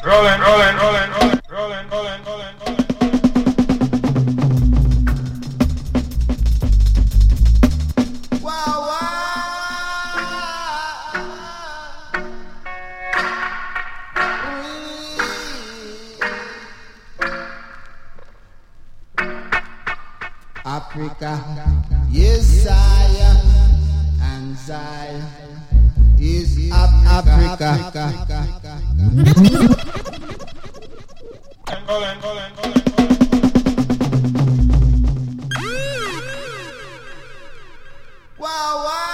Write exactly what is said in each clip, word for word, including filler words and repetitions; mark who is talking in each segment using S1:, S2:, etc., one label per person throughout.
S1: rolling, rolling, rolling, rolling, rolling, rolling, rolling, rolling.
S2: Wow, wow. Africa, yes, Zion, and Zion is Af- Africa.
S1: Rolling, rolling, rolling, rolling.
S2: Wow, wow.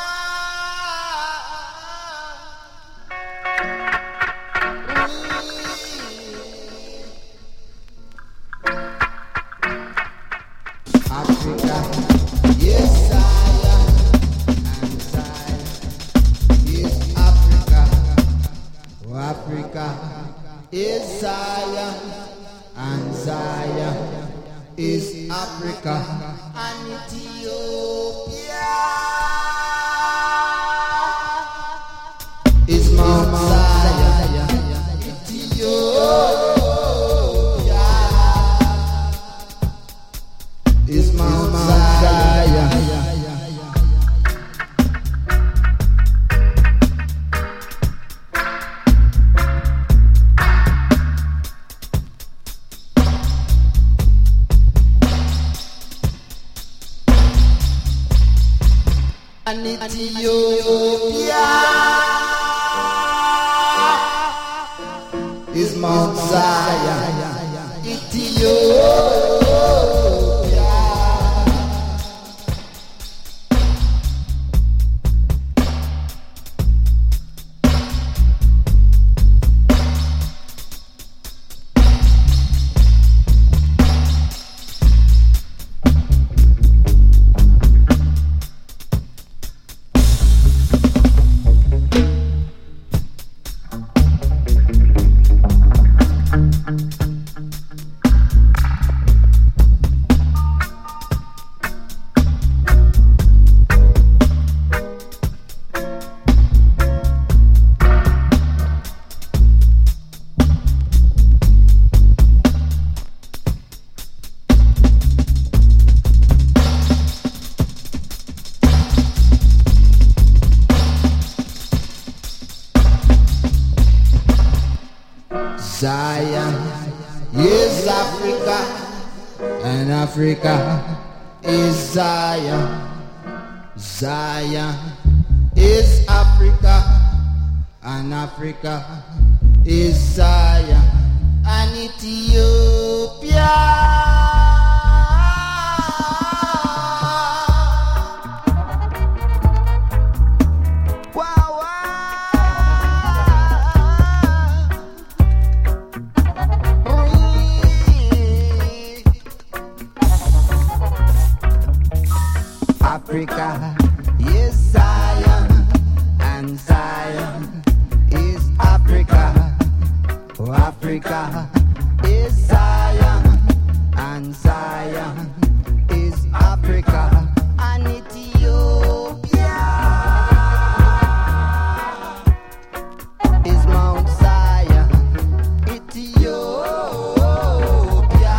S2: Africa, yes, Zion, and Zion is Africa. Oh, Africa is Zion, and Zion is Africa. And Ethiopia is Mount Zion. Ethiopia is Mount Zion. And Ethiopia is Mount Zion. Ethiopia Zion is Africa, and Africa is Zion. Zion is Africa, and Africa is Zion. And Ethiopia Africa is Zion, and Zion is Africa. Oh, Africa is Zion, and Zion is Africa. And Ethiopia is Mount Zion. Ethiopia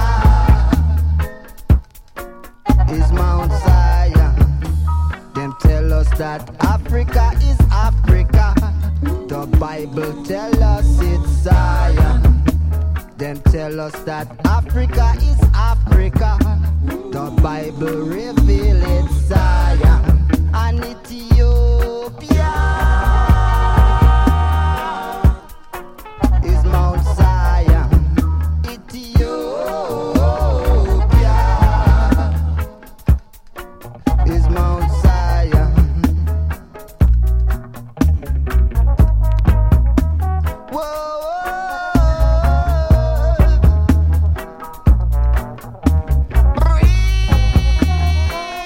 S2: is Mount Zion. Them tell us that Africa is Africa. The Bible tell us it's Zion. Them tell us that Africa is Africa. The Bible reveal it's Zion. And Ethiopia is Mount Zion. Ethiopia is Mount Zion. Whoa. Breathe.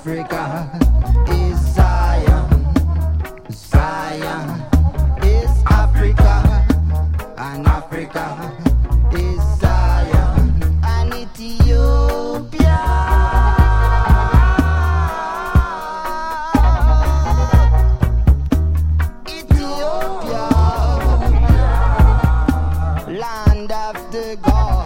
S2: Africa is Zion. Zion is Africa, and Africa is Zion, and Ethiopia. Ethiopia, land of the God.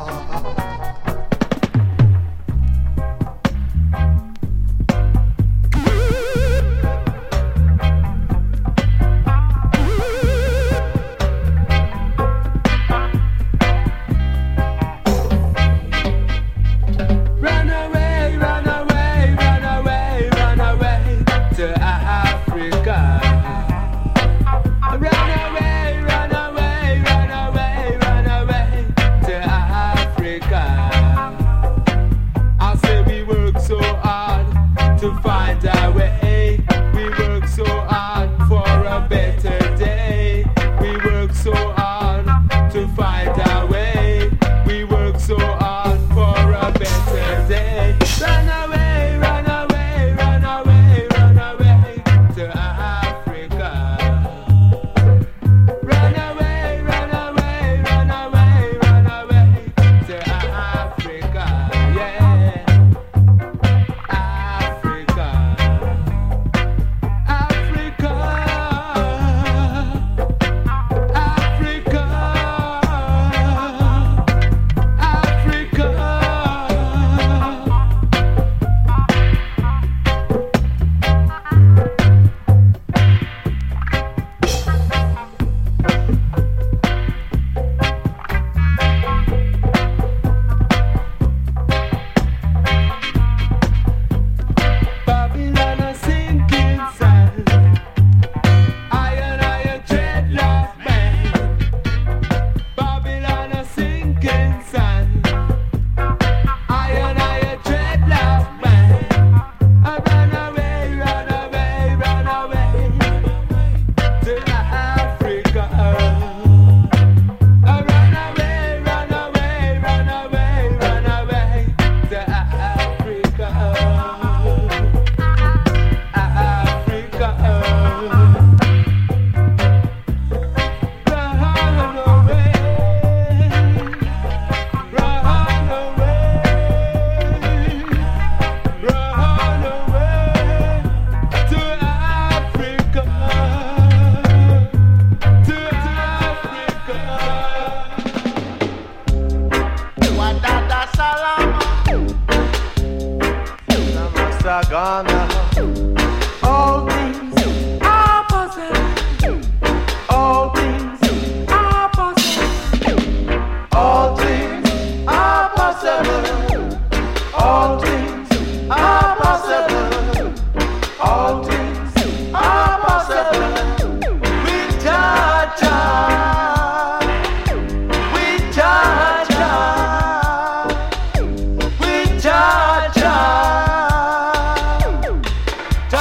S3: Jah,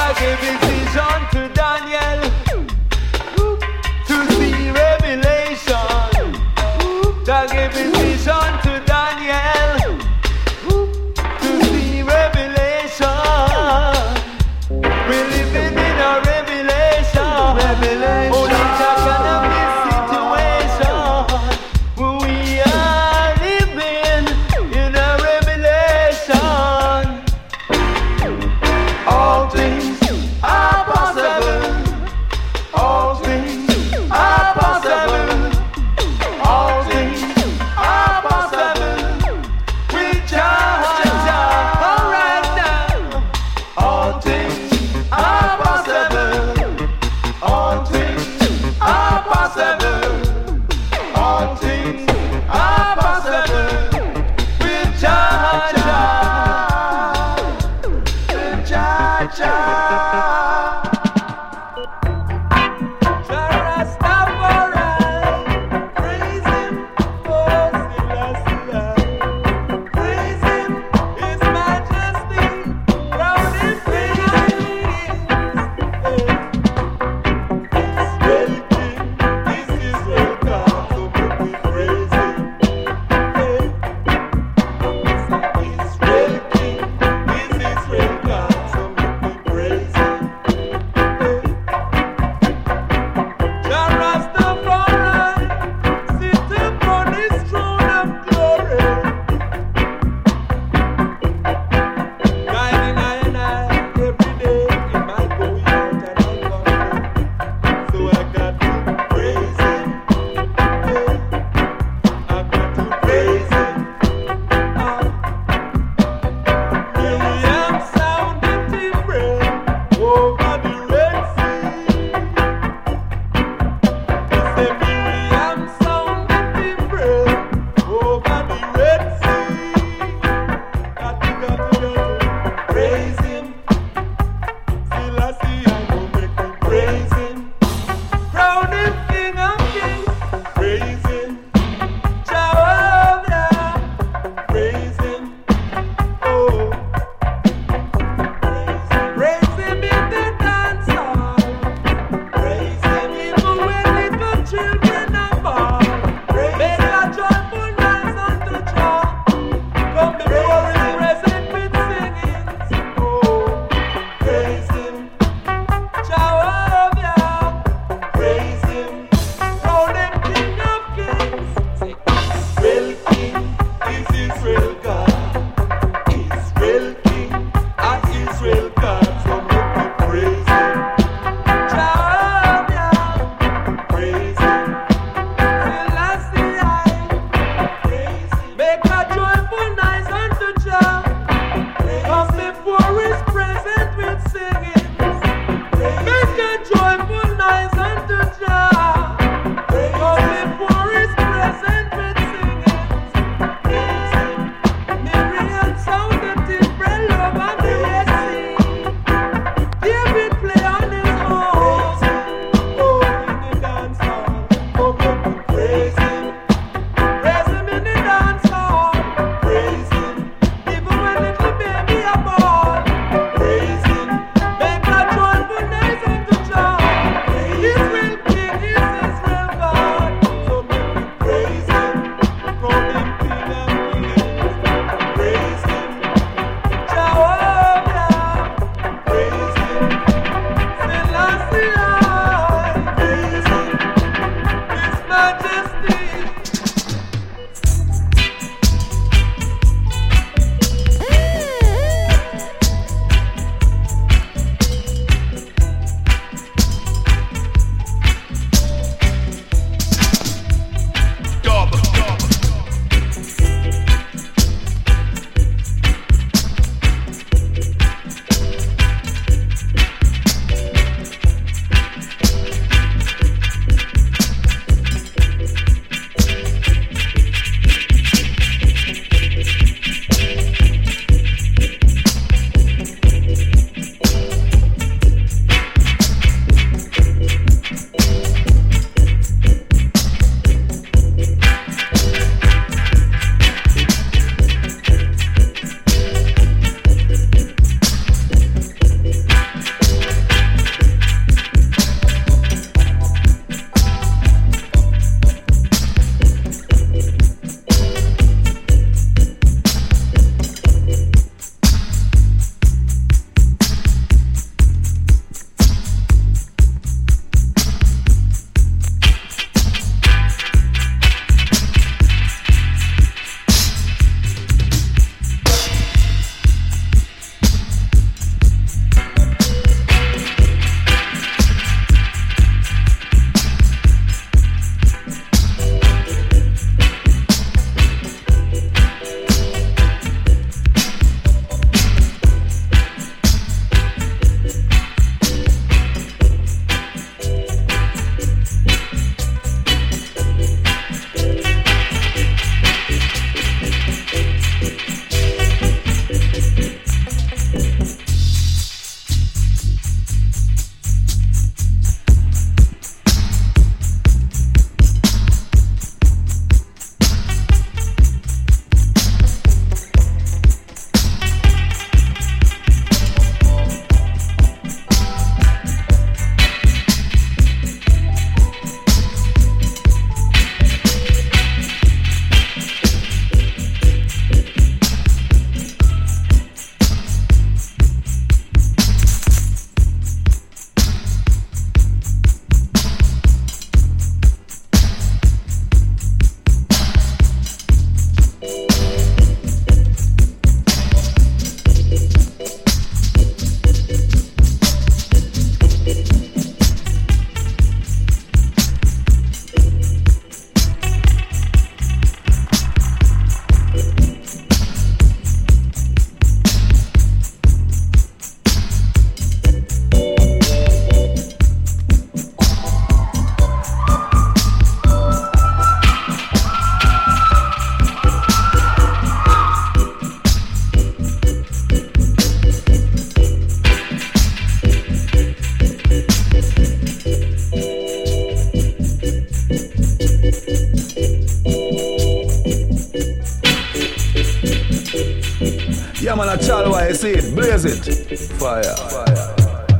S3: know why I see it. Blaze it. Fire. Fire.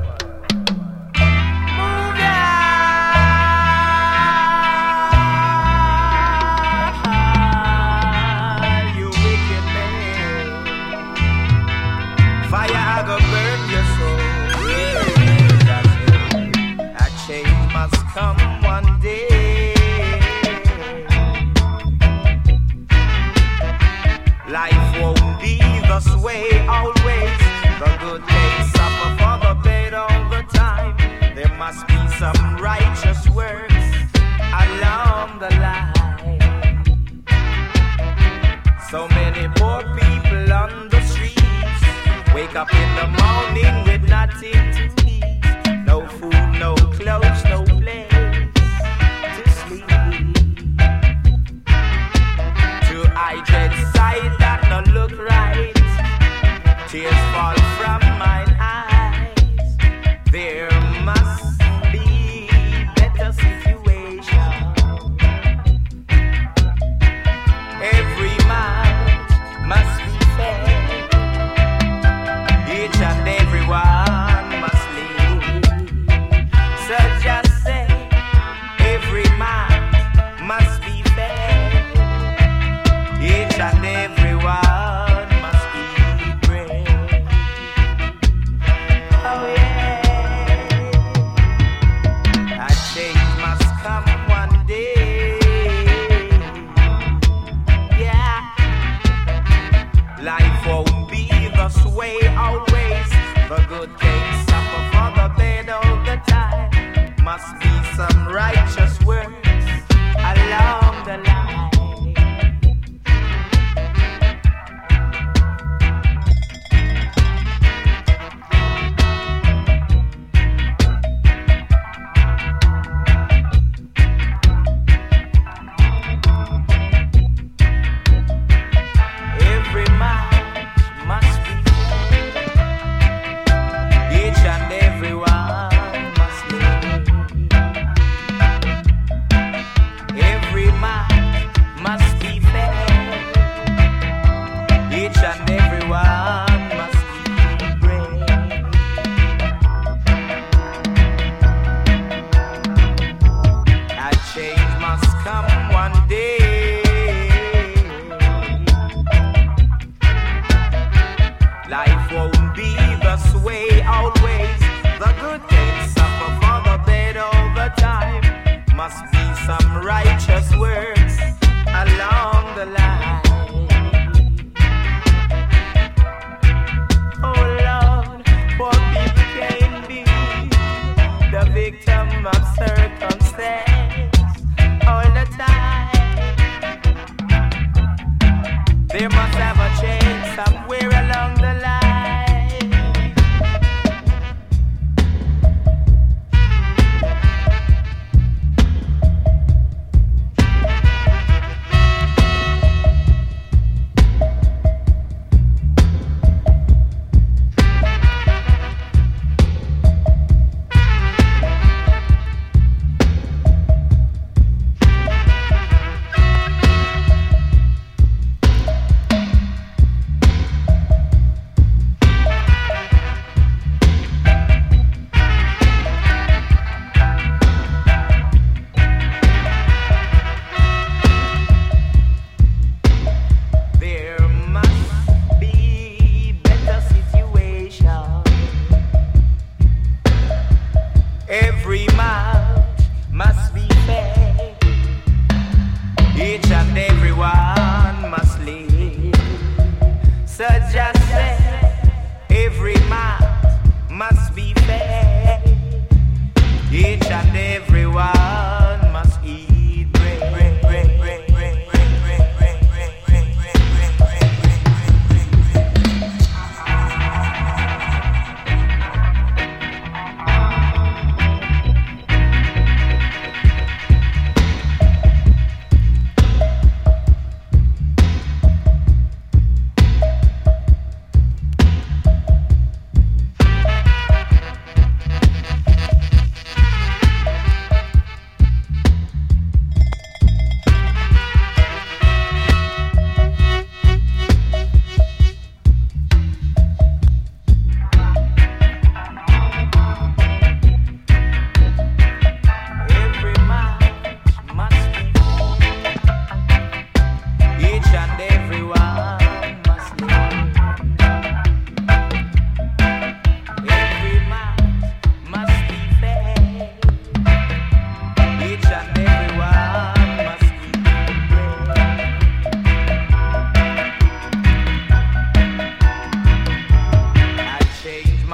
S4: Come one day, life won't be this way always. The good things suffer for the bad all the time. There must be some righteous works along the line. So many poor people on the streets wake up in the morning with nothing to eat. No food, no clothes, no place to sleep. To I dread sight that no look right. Tears fall from mine eyes. There must be better situation. Every man must be fair. Each and every one must live. So just say, every man must be fair. Each and every one must eat bread. Oh yeah, a change must come one day. Yeah, life won't be this way always. The good things suffer for the bad all the time. Must be some righteous works along the line. Every man must be fair. Each and every one must live. Every man must be fair. Each and every one must eat bread. A change must come one day. Life won't be this way always. The good things suffer for the bad all the time. Must be some righteous works along the line. Oh Lord, poor people can be the victim of circumstance all the time. There must have a change somewhere along the line.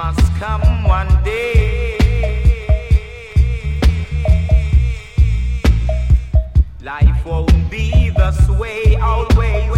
S4: must come one day. Life won't be this way always.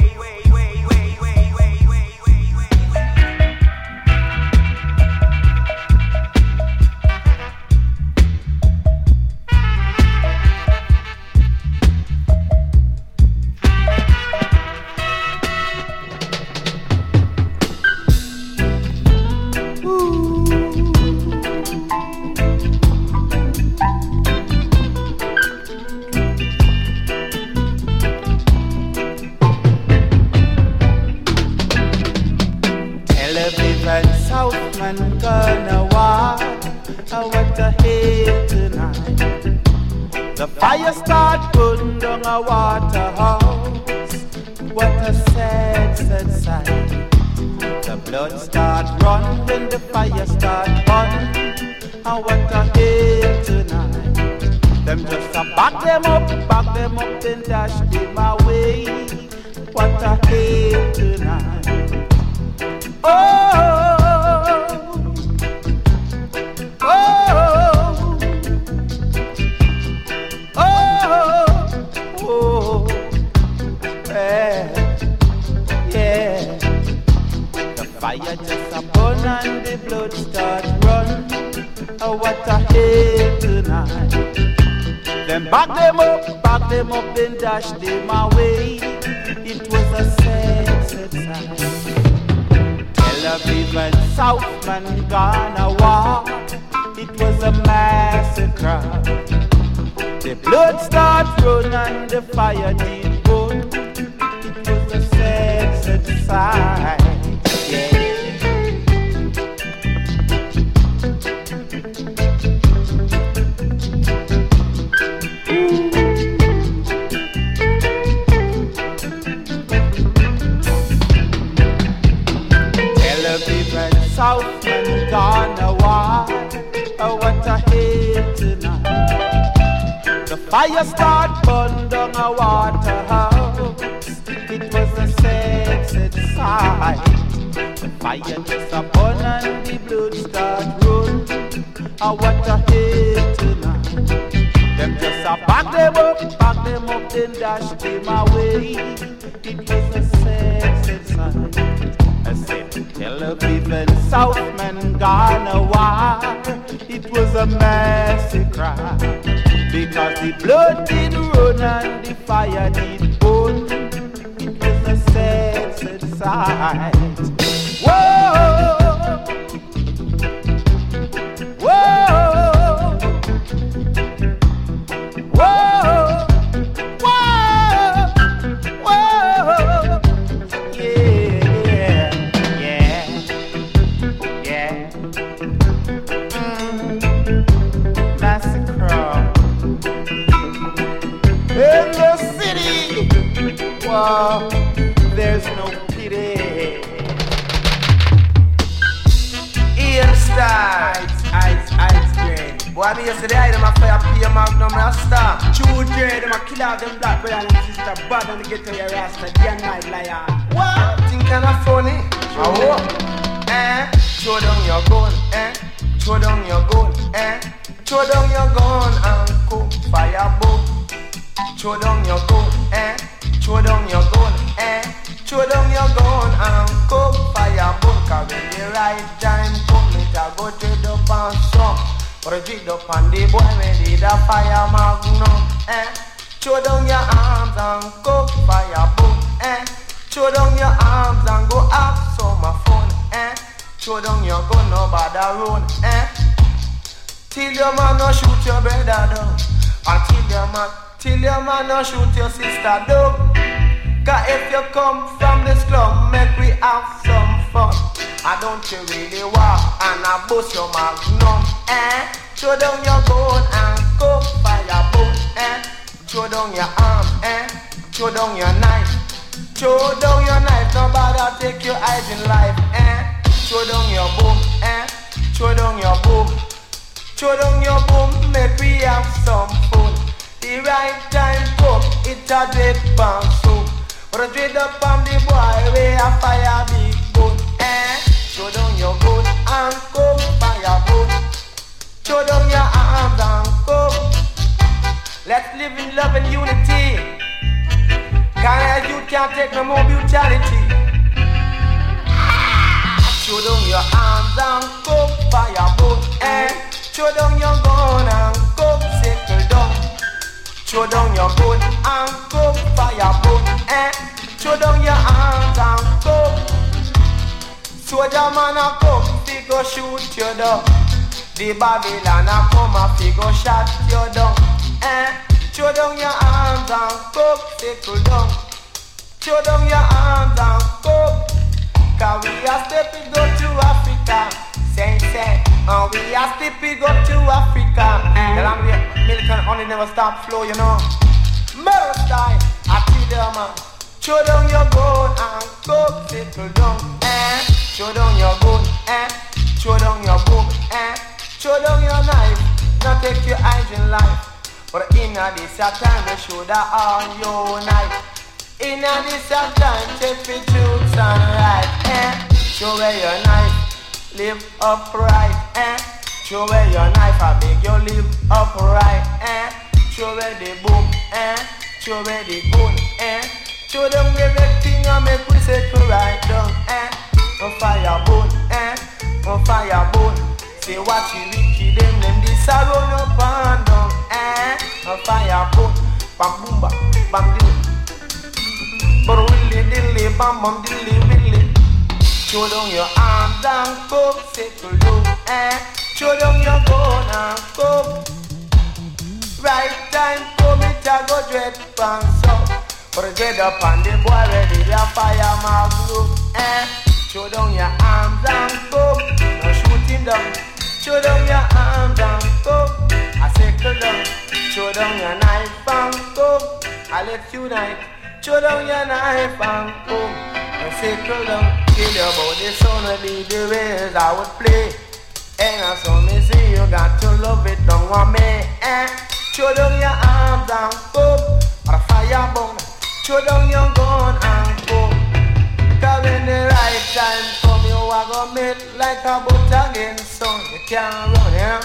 S5: Southman gonna walk, oh, what a hate tonight. The fire start burning down a waterhouse. What a sad, sad sight. The blood start run when the fire start burning. Oh, what a hate tonight. Them just a back them up, back them up, then dash them away. What a hate tonight. Oh. Fire just a burn and the blood start run. Oh, what a hate tonight. Then back them up, back them up, then dash them away. It was a sad, sad sight. Tel Aviv and Southman gonna walk. It was a massacre. The blood start run and the fire did burn. It was a sad, sad sight. Southman gonna walk, oh, what a hate tonight. The fire start burn down a waterhouse. It was a sad, sad sight. The fire just a burn and the blood start run. Oh, what a hate tonight. Them just a back them up, back them up, then dash them away. It was a sad, sad sight. I said, Tel Aviv and Southman gonna walk. It was a massacre because the blood did run and the fire did burn. It was a sad, sad sight. Whoa, whoa, whoa, whoa, whoa, yeah. In the city, wow, there's no pity. Ian Stars, ice, ice, dread. Boy, me yesterday, I them a fire P Magnum Rasta. True dread, them a kill out them black brother and sister. Bad on the ghetto, your Rasta, day and night liar. What? Think kinda funny? Oh, eh? Throw down your gun, eh? Throw down your gun, eh? Throw down your gun and cook fire boom. Throw down your gun, eh? Throw down your gun, eh? Throw down your gun and cook fire boom. Cause when the right time come, it a go trade up on some. Or a trade up on the boy when did a fire Magnum, eh? Throw down your arms and cook fire boom, eh? Throw down your arms and go have some fun, eh? Throw down your gun, no bother run, eh? Till your man no shoot your brother down. Until your man, till your man no shoot your sister down. Cause if you come from the slum, make we have some fun. I don't you really walk and I bust your Magnum, eh? Throw down your gun and go fire boom, eh? Throw down your arm, eh? Throw down your knife. Throw down your knife, nobody take your eyes in life, eh? Throw down your boom, eh? Throw down your boom. Throw down your boom, make we have some fun. The right time come, it's a dread bang soon. But a dread up on the boy, we a fire big gun, eh? show down your gun and come firewood. Show down your arms and come. Let's live in love and unity. Cause you can't take no more brutality. Show down your arms and come firewood. And show down your gun and come settle down. Show down your gun and come firewood. And show down your arms and come. Soldier man a come, fi go shoot you down. The Babylon a come a fi go shot you down. Eh, show down your arms and come, settle down. Show down your arms and come. Cause we a step it go to Africa. Say, say, and we a step it go to Africa. The land American only never stop flow, you know. Murder style, I tell you man. Show down your gun and come, settle down. Eh, show down your gun, eh. Show down your gun, eh. Show down your knife, not take your eyes in life. But in a this time, we should have all your knife. In a this time, take the truth and right, eh. Show where your knife, live upright, eh. Show where your knife, I beg you live upright, eh. Show where the boom, eh. Show where the gun, eh. Show them everything I make we settle right down, eh. On fire bone, eh. On fire bone. Say what you wicked them, them this a run up and down, eh. On fire bone. Bam boom bam, bam dilly. But willy dilly, bam bam dilly willy. Show down your arms and come settle down, eh. Show down your gun and come. Right time come it a go dread pants up. But get up on the boy ready to fire my group, eh. Show down your arms and come. Now shoot him down. Show down your arms and come. I settle down. Show down your knife and come. I let you knife. Show down your knife and come. I settle down. Kill your body, son will be the ways I would play. And I saw me see you got to love it down on me, eh. Show down your arms and come. Or fire bomb. Show down your gun and go. Cause when the right time come, you are gonna make like a boat again, son. You can't run, yeah.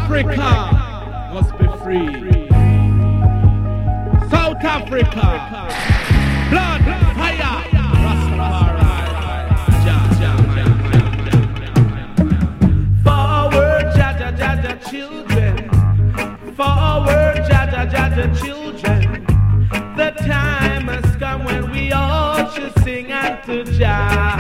S6: Africa must be free. South Africa, blood, fire, Rastafari. Forward, Jaja, Jaja, children. Forward, Jaja, Jaja, children. The time has come when we all should sing unto Jah.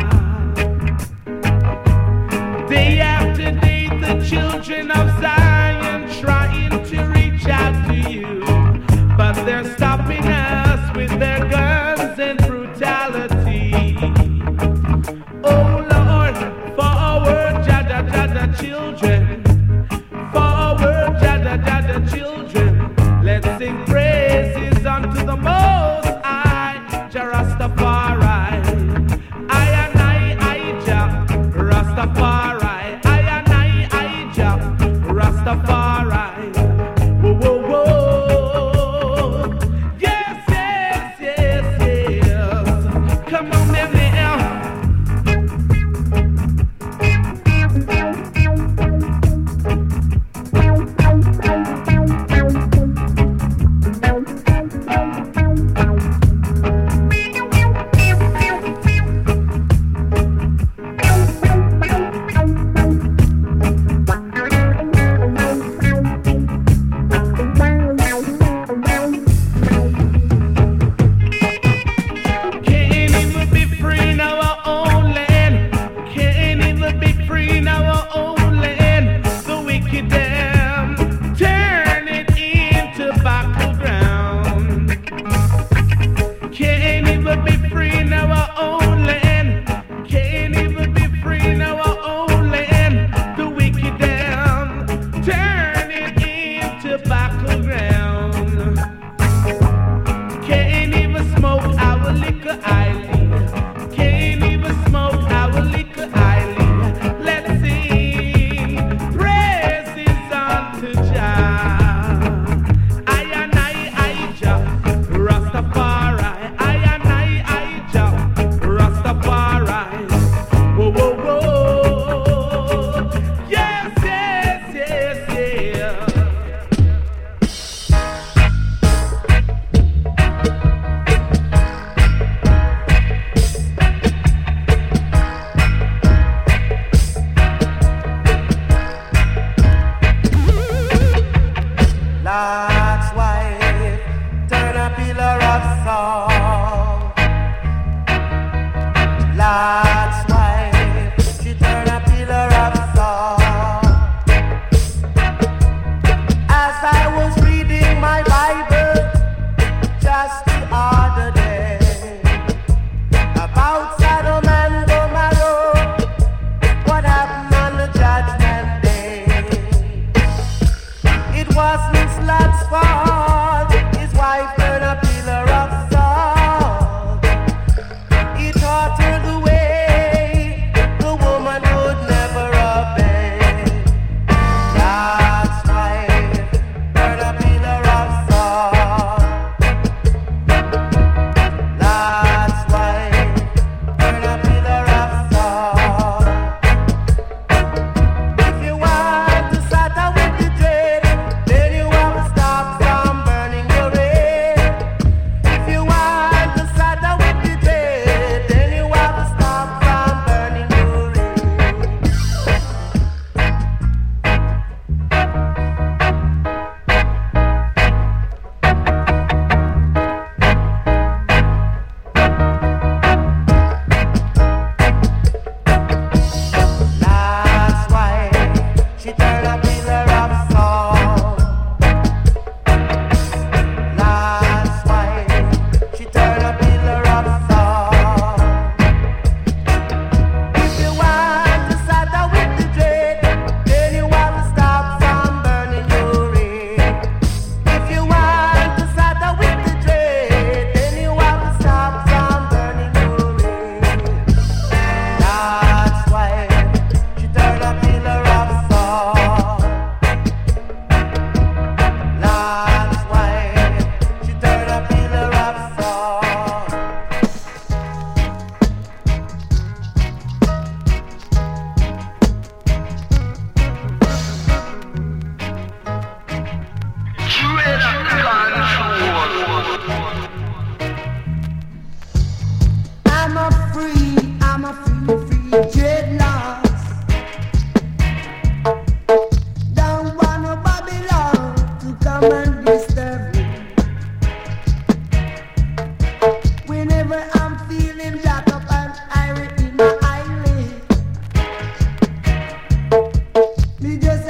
S6: Day after day, the children of Zion trying to reach out to you, but they're stopping us with their guns and brutality. Oh Lord, forward, Jaja, Jaja, children. Forward, Jaja, Jaja, children. Let's sing praises unto the Most High, Jah Rastafari. I and I, I Jah Rastafari. I and I, I Jah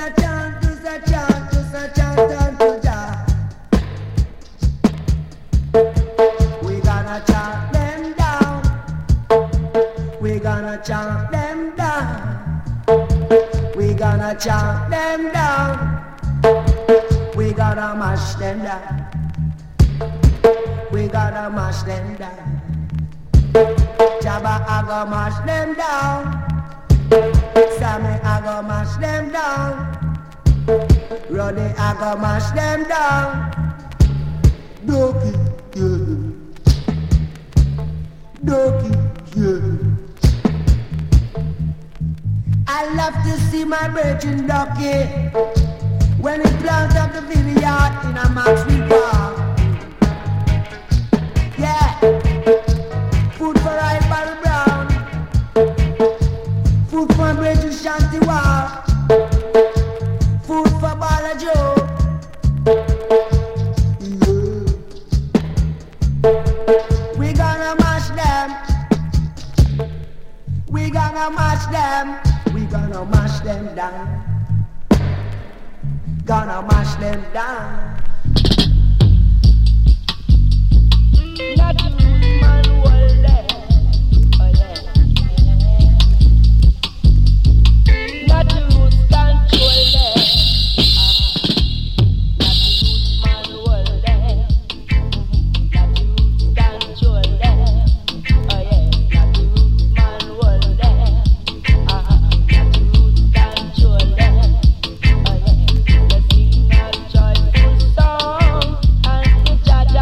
S2: a chant, this a chant, this a chant unto Jah. We gonna chant them down. We gonna chant them down. We gonna chant them down. We gotta mash them down. We gotta mash them down. Jabba, I go mash them down. Sammy, I go mash them down. Roddy, I go mash them down. Doki, yeah. Doki, yeah. I love to see my virgin Ducky when he plants up the vineyard in a Maxwell Park. Yeah. Food for Ray Barry Brown. Food for Bridget Shanty Wall. Food for Bala Joe. Yeah. We gonna mash them. We gonna mash them. We gonna mash them down. Gonna mash them down. Not a man will let. Oh yeah. Not a root control them. Not a root man will let. Not a root control them. Oh yeah. Not a root man will let. Ah, not a root control them. Oh yeah. Let's sing a joyful song and to Jaja.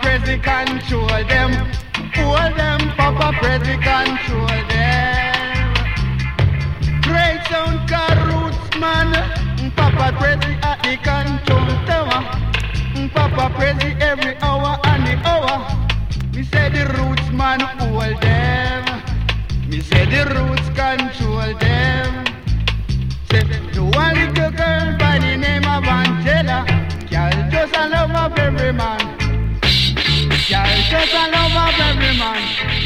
S7: Prezi control them. Hold them, Papa Prezi control them. Great sound car roots man. Papa Prezi at the control tower. Papa Prezi every hour and the hour. Me say the roots man hold them. Me say the roots control them. Say the one little girl by the name of Angela. Girl just a love of every man. Girl just a love of every man.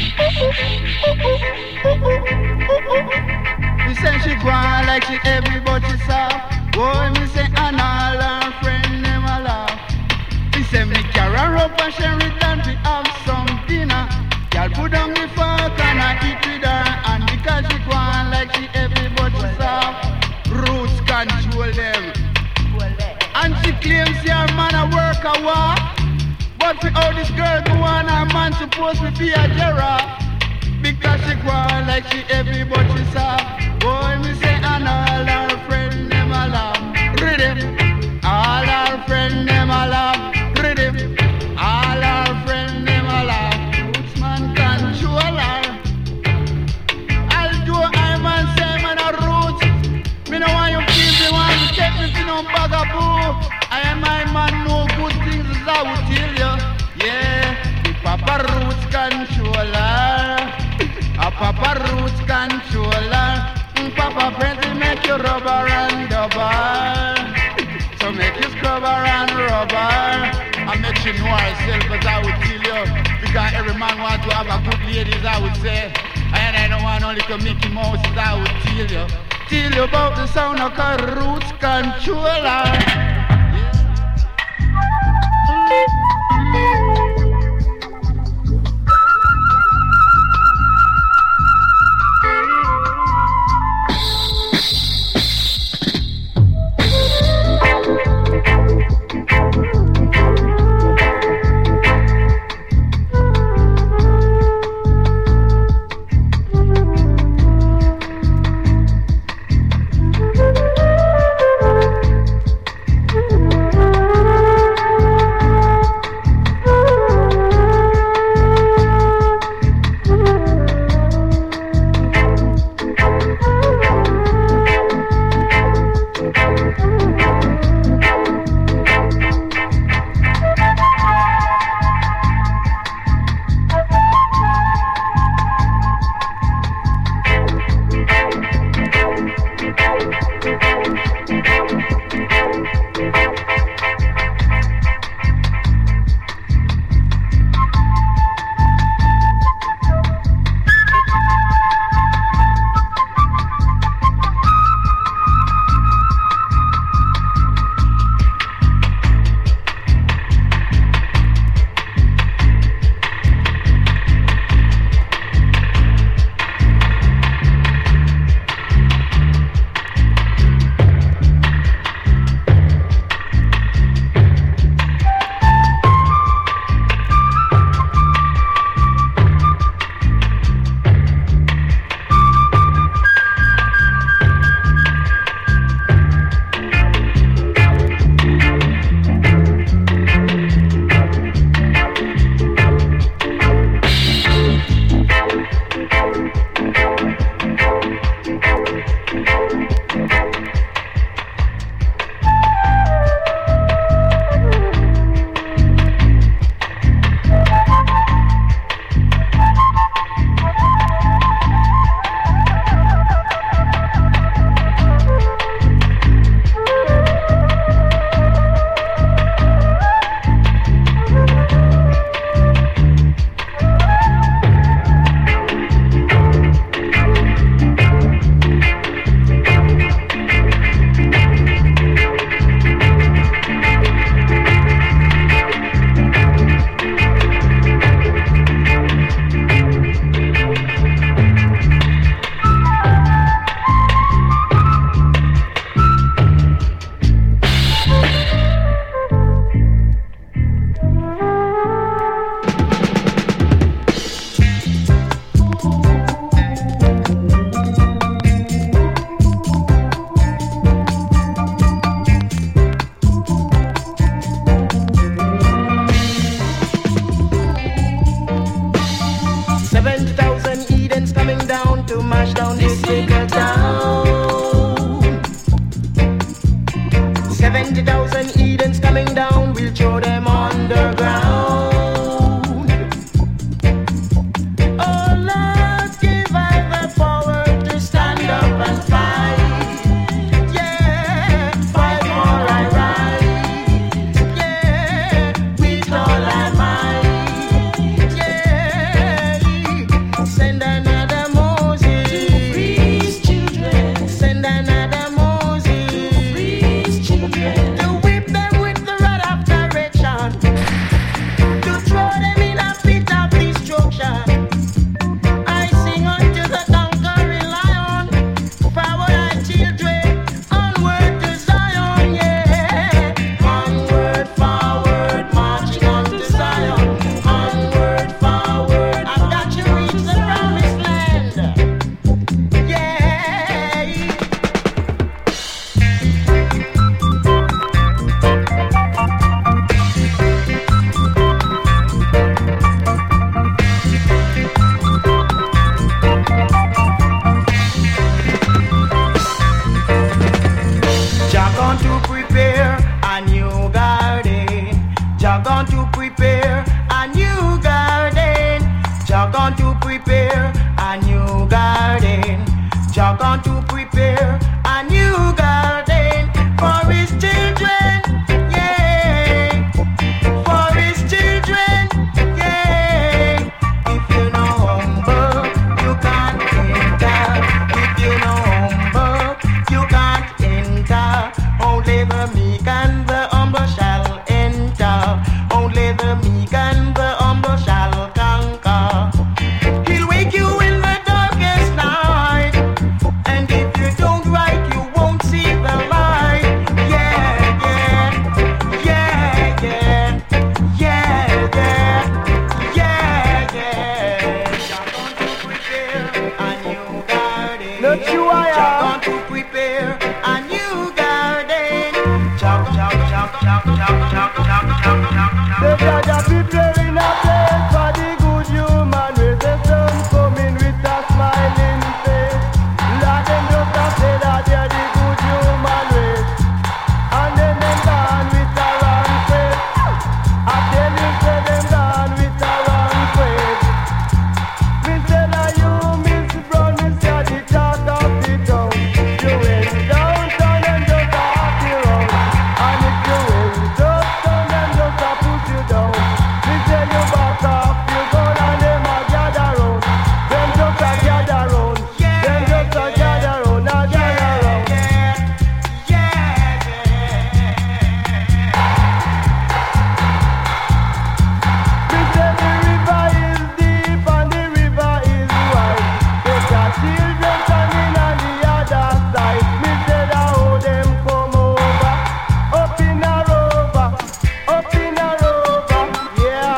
S7: Me say she go on like she everybody soft. Boy, me say and all her friend them a laugh. Me say me carry her up and she return to have some dinner. Girl put down the fork and I eat with her. And because she go on like she everybody soft, roots control them. And she claims her man a work a walk. But for how this girl go on, her man supposed to be a giraffe. Because she go on like she everybody soft. Boy, me say and all her friend them a laugh. Rhythm, all her friend them a laugh. Rhythm, all her friend them a laugh. Roots man control her. I'll do I man say man a roots. Me no want you people want to take me to no bugaboo. I am my man, no good things as I will tell you. Yeah, the Papa Roots controller. A Papa Roots controller. Papa Prezi make you rubber and double. So make you scrubber and rubber. I make you know herself as I would tell you. Because every man want to have a good ladies, I would say. And I don't want only to Mickey Mouse, as I would tell you. Tell you about the sound of a Roots controller.
S8: seventy thousand Edens coming down to mash down this little town. seventy thousand Edens coming down, we'll throw them underground. Oh Lord, give I the power to stand up and fight. Yeah, fight for our rights. Yeah, with all our might. Yeah, send another Moses to free his children. Send another Moses to free his children. To whip them with the rod of correction. To throw them in a pit of destruction. I sing unto the conquering lion. Forward our children, onward to Zion, yeah. Onward, forward, marching on to Zion. Onward, forward, I've got to reach the promised land. Yeah. Jah gone to prepare a new garden. Jah gone to prepare a new garden. Jah gone to prepare a new garden. Jah gone to prepare a new garden for his children. Yeah, for his children. Yeah, if you know humble, you can't enter. If you know humble, you can't enter. Only the meek and the humble shall enter. Only the meek and the humble shall conquer. He'll wake you in the darkest night, and if you don't right, you won't see the light. Yeah, yeah, yeah, yeah, yeah, yeah, yeah, yeah. Jah gone to prepare a new garden. Not you, I am. Jah gone to prepare a new garden. Jah, Jah, Jah, Jah, Jah, Jah, Jah, Jah, Jah.
S9: The Jaja preparing a place for the good human race. The sun coming with a smiling face. Lord, them just a say that they're the good human race, and then them gone with a wrong faith. I tell you, say them gone with a wrong faith. Me say that you, Miss Brown, me say the talk of the town. You went downtown and just a happy round, and if you went uptown and just a put you down. Me tell you back off, you gone and them a gather round. Them just a gather round. Them just a gather round, a gather round. Me say the river is deep and the river is wide. They got children standing on the other side. Me say that how them come over, up in a rover, up in a rover, yeah.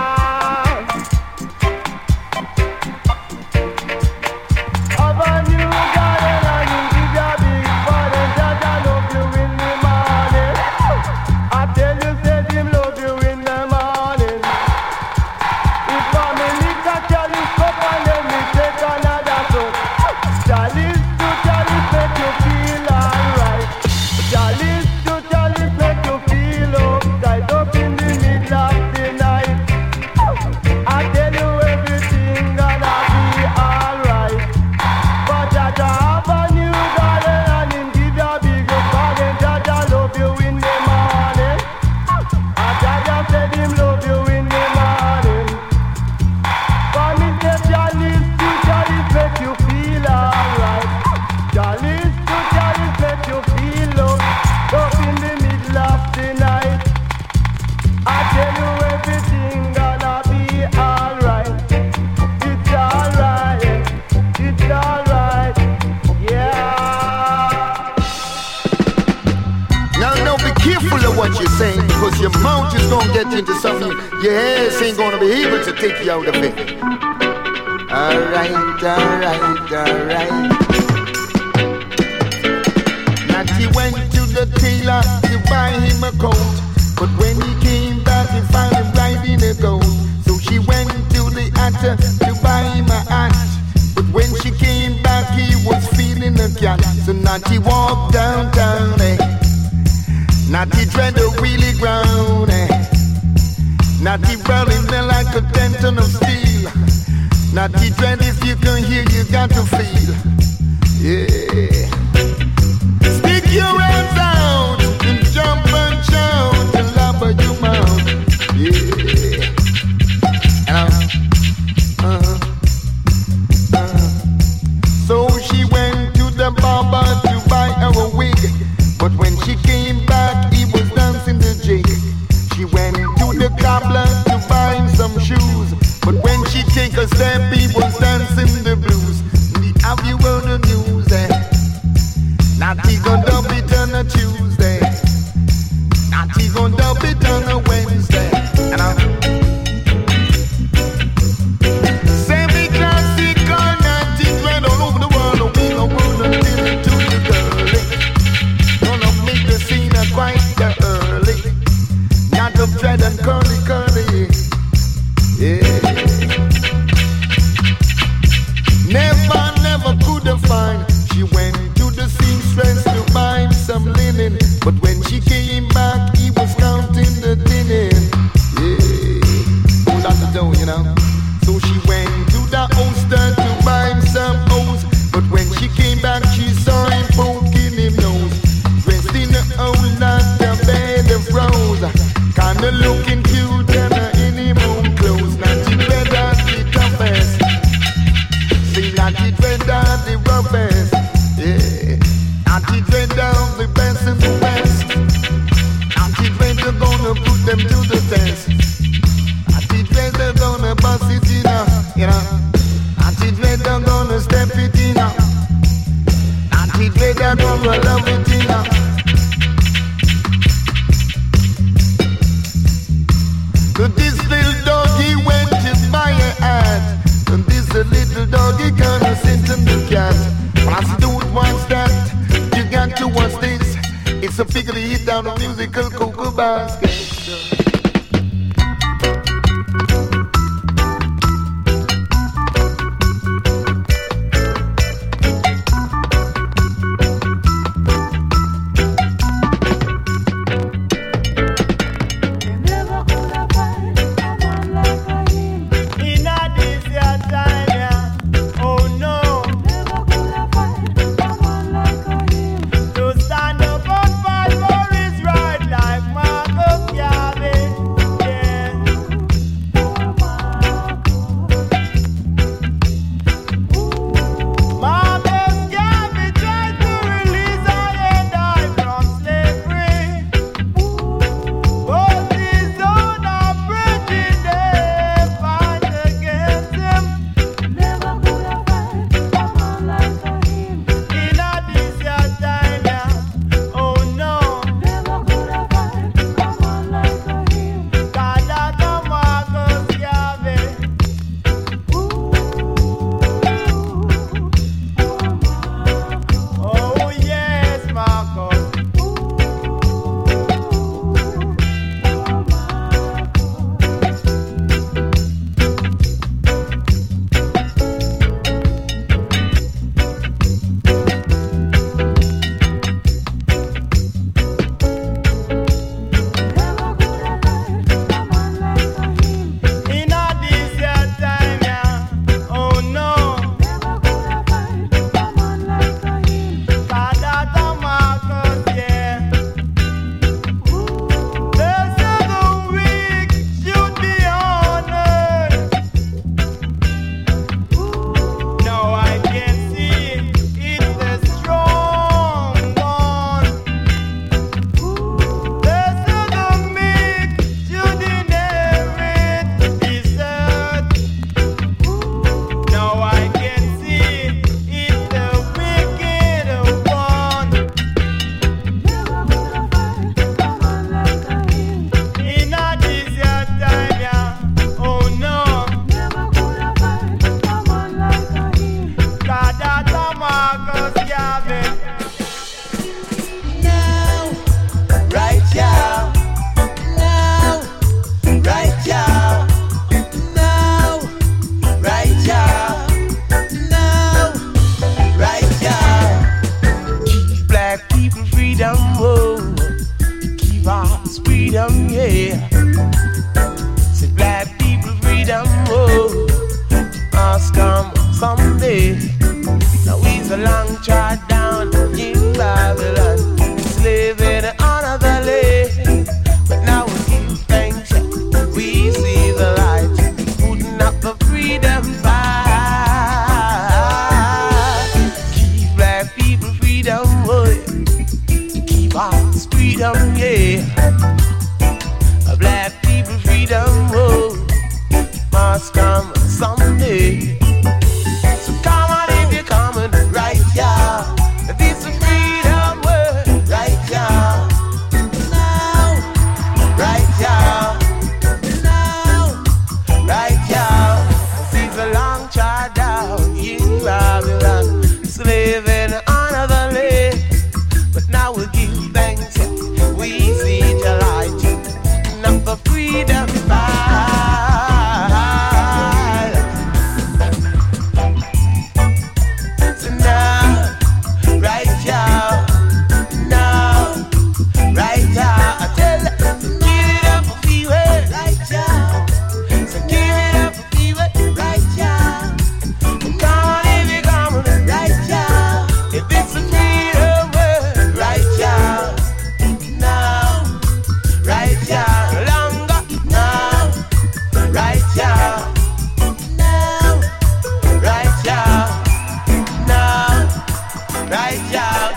S9: Have a new garden and you give your big garden. Jaja love you in the morning. I tell you, say him love you in the morning. If family can chalice cup and let me take another cup. Chalice to chalice make you feel alright. Chalice to chalice make you feel uptight up in the middle of the night. I tell you everything gonna be alright. But Jaja have a new garden and him give you a big garden. Jaja love you in the morning. And Jaja said him love you in the morning. For me say chalice to chalice make you feel alright. Chalice to chalice make you feel love up in the middle of the night. I tell you everything gonna be alright. It's alright, it's alright, yeah.
S10: Now, now be careful of what you're saying, because your mouth is gonna get into something your hairs ain't gonna be able to take you out of it. Alright, alright, alright. Natty went to the tailor to buy him a coat, but when he came back he found him riding a goat. So she went to the hatter to buy him Natty walk downtown, eh. Natty tread the wheelie ground, eh. Natty rolling there like a ten ton of steel. Natty tread, if you can hear, you got to feel. Yeah. Stick your hands out and jump and shout and love your mouth. Yeah. Uh, uh, uh. So she went to the barber to buy her a wig, but when she came back, he was dancing the jig. She went to the cobbler to buy him some shoes, but when she take a step, he was dancing the blues. Have you heard the news there? Natty gon' dub it on a Tuesday. Natty gon' dub it on a Wednesday. And I semi-classical Natty dread all over the world. We gon' put a little to the girlie. Gonna make the scene quite early. Not of dread and curly curly. Yeah. Never, never could have find. She went to the seamstress to buy him some linen, but when she came back, he was counting the linen. Yeah, who got the dough, you know? So she went to the oyster to buy him some O's, but when she came back, she saw him poking him nose, dressed in a old lot of bed of rose, kinda looking cute and in him own clothes. Not the better, the toughest. Not the dread down the roughest, yeah. Not the dread down the best in the west. Not the dread they're gonna put them to the test. Not the dread they're gonna bust it in, uh, you know. Not the dread they're gonna step it in, uh. Not the dread they're gonna love it in, uh. So this little doggy went to buy a hat, and this a little doggy gonna send him the cat. But I still don't watch that. You got to watch this. It's a figure hit down the musical cocoa basket.
S8: To stand up and fight for his right like Marcus, yeah.
S11: someday. Now he's a long trot down in Babylon, slave in another land. But now we give thanks, we see the light, putting up the freedom fight. Keep black people freedom, boy. Keep us freedom, yeah. Black people freedom, oh, must come someday. So come on if you're coming right, yeah. This is freedom word, right, yeah. Now, right, yeah. Now, right, yeah. See the long trot down in Babylon, slave in another land. But now we give thanks, we see the light, not the freedom fight. So now, right here, now, right here, I tell you, give it up for fever, right here. So give it up for fever, right here. Come on if you're coming, right here. If it's a freedom word, right here. Now, right here, longer, now, right here. Now, right here. Now, right here.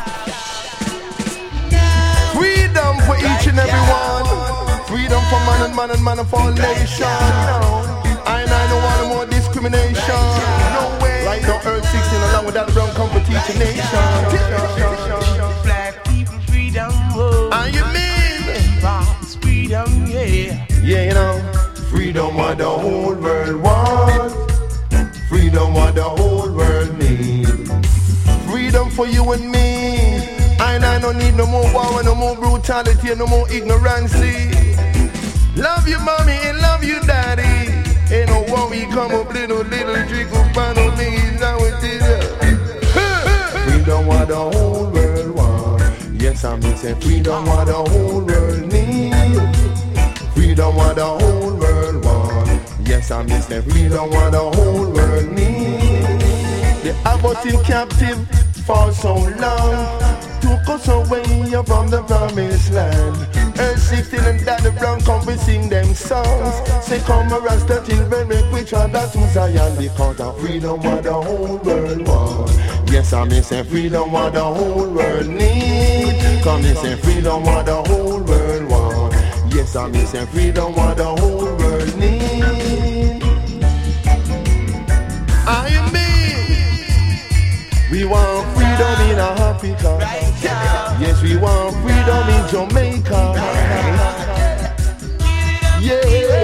S10: Freedom for each and every one. Freedom for man and man and man of all nations. I and I don't want no more discrimination. No way. Right now, Earth sixteen along with that brown come for teach a nation.
S11: Black people freedom, oh.
S10: And you mean?
S11: Fox freedom, yeah.
S10: Yeah, you know. Freedom what the whole world wants. Freedom what the whole world needs. Freedom for you and me. I and I don't need no more war, no more brutality, no more ignorance. Love you mommy and love you daddy. Ain't no worry, come up little, little drink of panel knees. Now it is freedom what the whole world wants. Yes, I'm saying freedom what the whole world needs. Freedom what the whole world wants. Yes, I'm saying freedom what the whole world needs. They have us in captive for so long, took us away from the promised land. Earth sixteen and Daddy Brown come we sing them songs. Say come a rasta children make we try that to Zion. Because of freedom what the whole world wants. Yes, I mean say freedom what the whole world need. Come and say freedom what the whole world wants. Yes, I mean say freedom what the whole world need. I mean we want freedom in Africa. Yes, we want freedom in Jamaica. Yeah.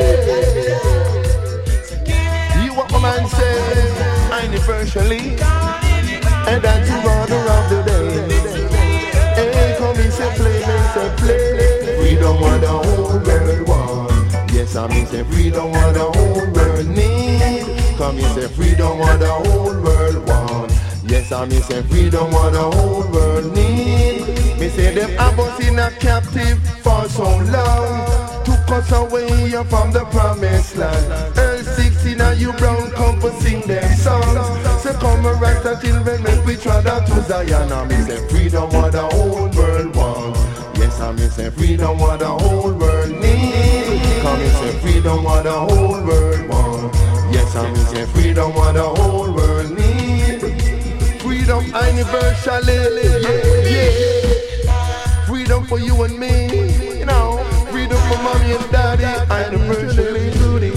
S10: You what my man says, anniversary, and that's the order of the day. Hey, come and say play, man, say play. Freedom what the whole world wants. Yes, I mean say freedom what the whole world need. Come and say freedom what the whole world wants. Yes, I mean say freedom what the whole world need. Me say them have us in a captive for so long, took us away from the promised land. Earth sixteen and you brown come for sing them songs. Say come and rest until when make we try that to Zion. I mean say freedom what the whole world wants. Yes, I mean say freedom what the whole world need. Come and say freedom what the whole world wants. Yes, I mean say freedom what the whole world need. Freedom anniversary, yeah, yeah. Freedom for you and me, you know. Freedom for mommy and daddy, anniversary,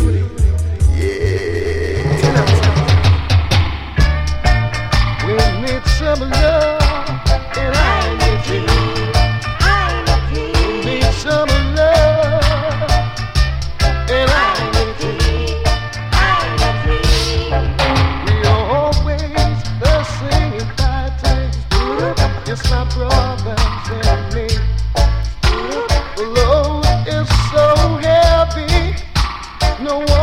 S10: yeah.
S9: We need some love and I need you. We need some love and I need you. We are always the same pattern. It's my problems and me. The load is so heavy. No one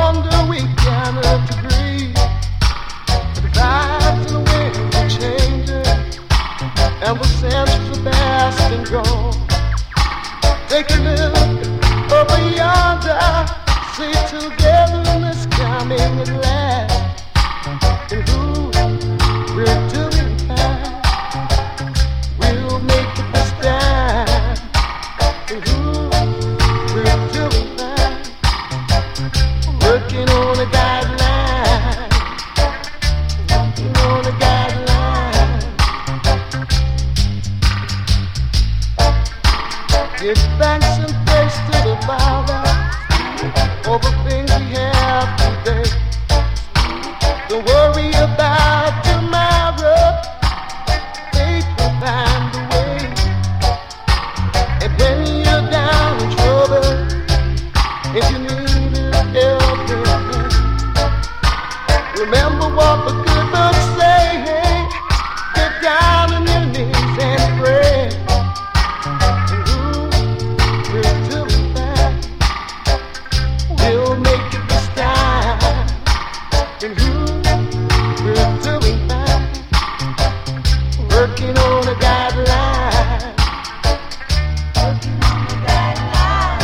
S9: Don't worry about tomorrow. Faith will find a way. And when you're down in trouble, if you need a helping hand, remember what the good books say. Get down on your knees and pray. And who will do that? We'll make it this time. And who will do that? Working on a guideline. Working on a guideline.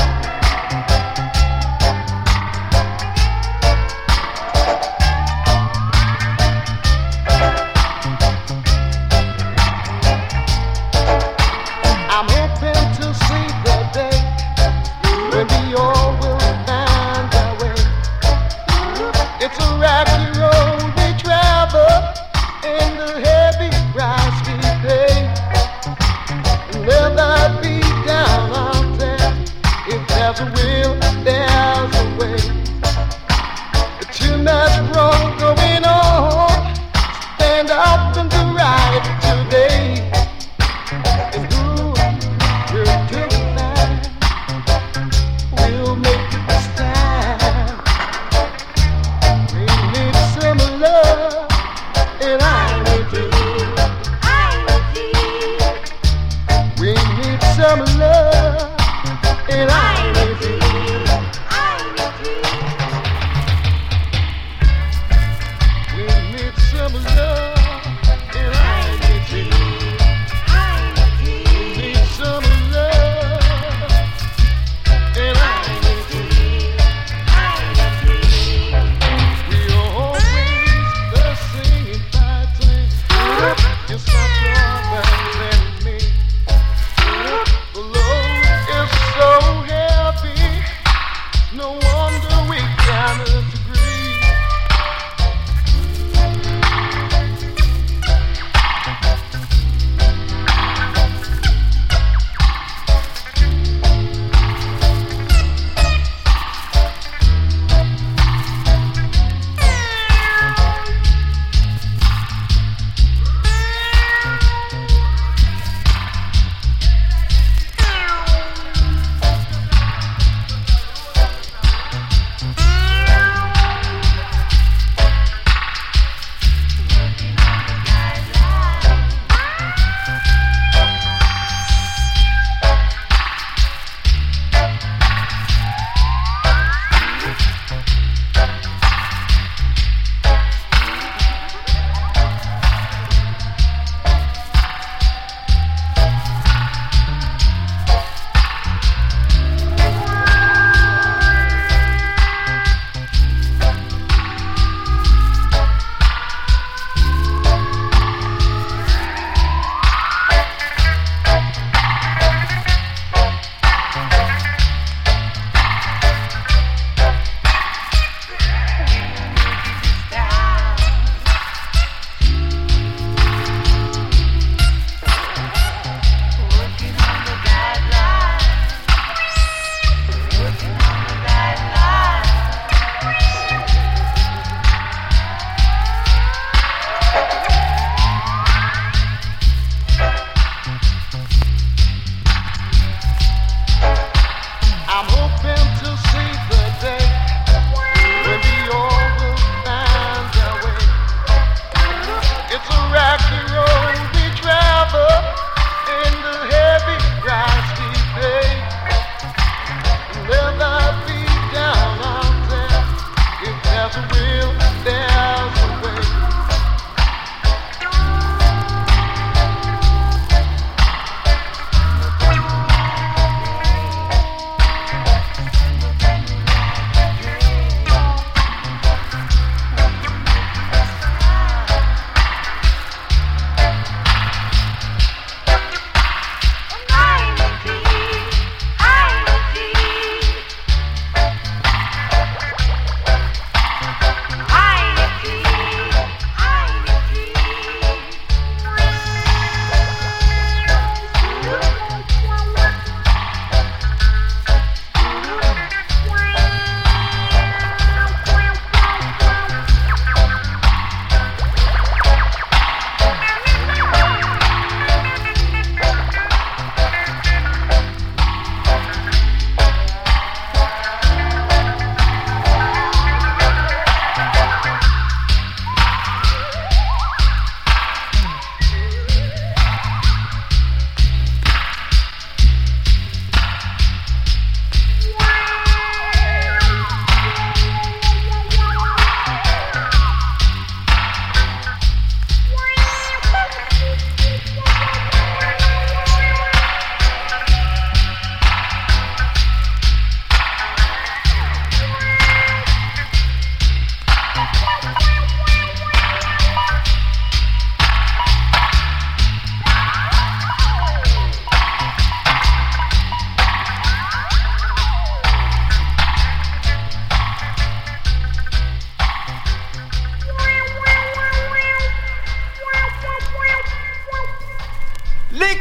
S9: I'm hoping to see the day when we all will find our way. It's a rocky road we travel.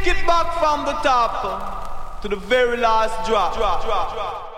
S12: Take it back from the top to the very last drop. drop, drop, drop.